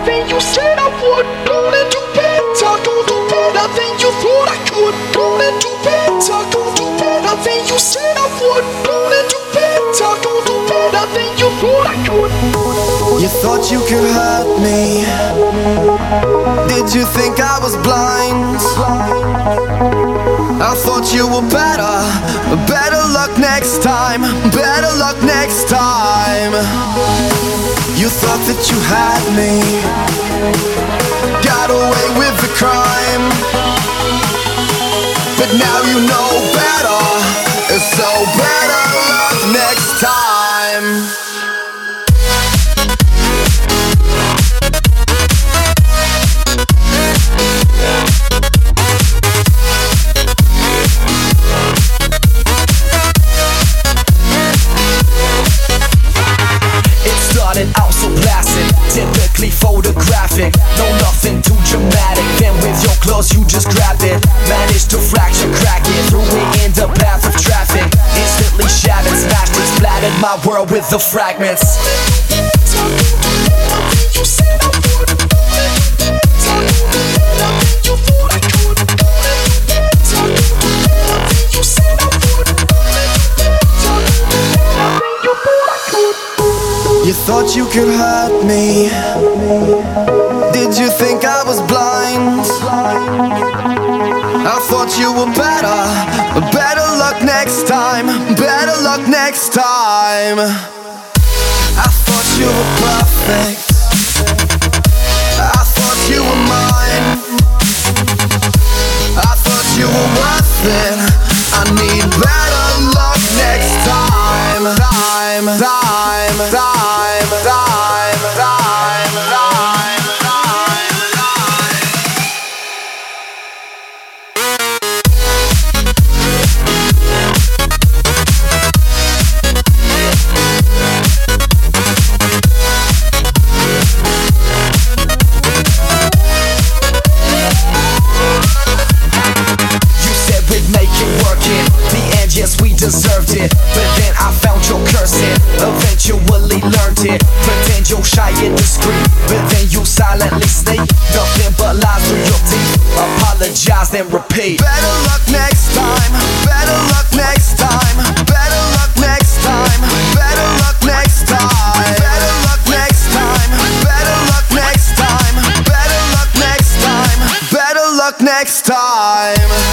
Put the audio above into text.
than you said I would. Gonna do better, gonna do better than you thought I could. Gonna do better, gonna do better than you said I would. Gonna do better, gonna do better than you thought I could. You thought you could hurt me. Did you think I was blind? I thought you were better. Better luck next time. Better luck next time. You thought that you had me. Got away with the crime. But now you know better. So better luck next time. Out so placid, typically photographic. No, nothing too dramatic. Then with your clothes you just grabbed it. Managed to fracture, crack it. Threw it in the path of traffic. Instantly shattered, smashed it, splattered my world with the fragments. You thought you could hurt me. Did you think I was blind? I thought you were better. Better luck next time. Better luck next time. I thought you were perfect. I thought you were mine. I thought you were worth it. I need better luck next time. Time, time, time, time, time, time, time. You said we'd make it work in the end, yes we deserved it. But then I found your cursing, eventually learned it. Pretend you're shy and discreet, but then you silently sneak. Nothing but lies through your teeth. Apologize then repeat. Better luck next time. Better luck next time. Better luck next time. Better luck next time. Better luck next time. Better luck next time. Better luck next time. Better luck next time.